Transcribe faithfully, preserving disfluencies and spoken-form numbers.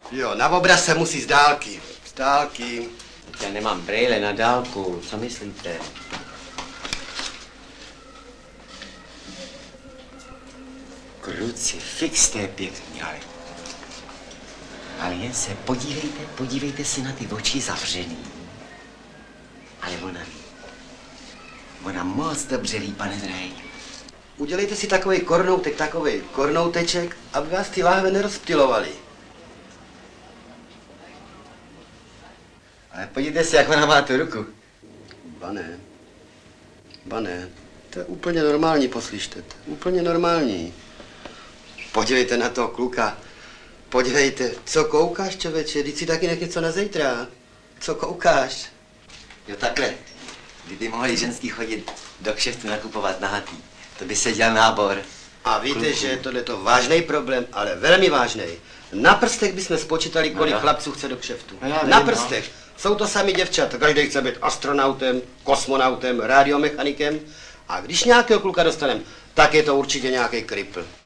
Jo, na obraz se musí z dálky. Z dálky. Já nemám brejle na dálku, co myslíte? Krucifix, to je pěkný, ale... Ale jen se podívejte, podívejte si na ty oči zavřený. Ale ona ví. Ona moc dobře ví, pane drahý. Udělejte si takový kornoutek, takový kornouteček, aby vás ty láhve nerozptylovaly. Ale podívejte si, jak ona má tu ruku. Bané. Bané. To je úplně normální, poslyšte. To je úplně normální. Podívejte na toho kluka. Podívejte, co koukáš, člověče? Vždyť si taky nech něco na zítra. Co koukáš? Jo, takhle. Kdyby mohli ženský chodit do kšeftu nakupovat nahatý, to by se dělal nábor. A víte, Kluku. že tohle je to vážný problém, ale velmi vážný. Na prstech bychom spočítali, kolik no chlapců chce do kšeftu. No na vím, prstech. No. Jsou to sami děvčata. Každý chce být astronautem, kosmonautem, radiomechanikem. A když nějakého kluka dostaneme, tak je to určitě nějaký kripl.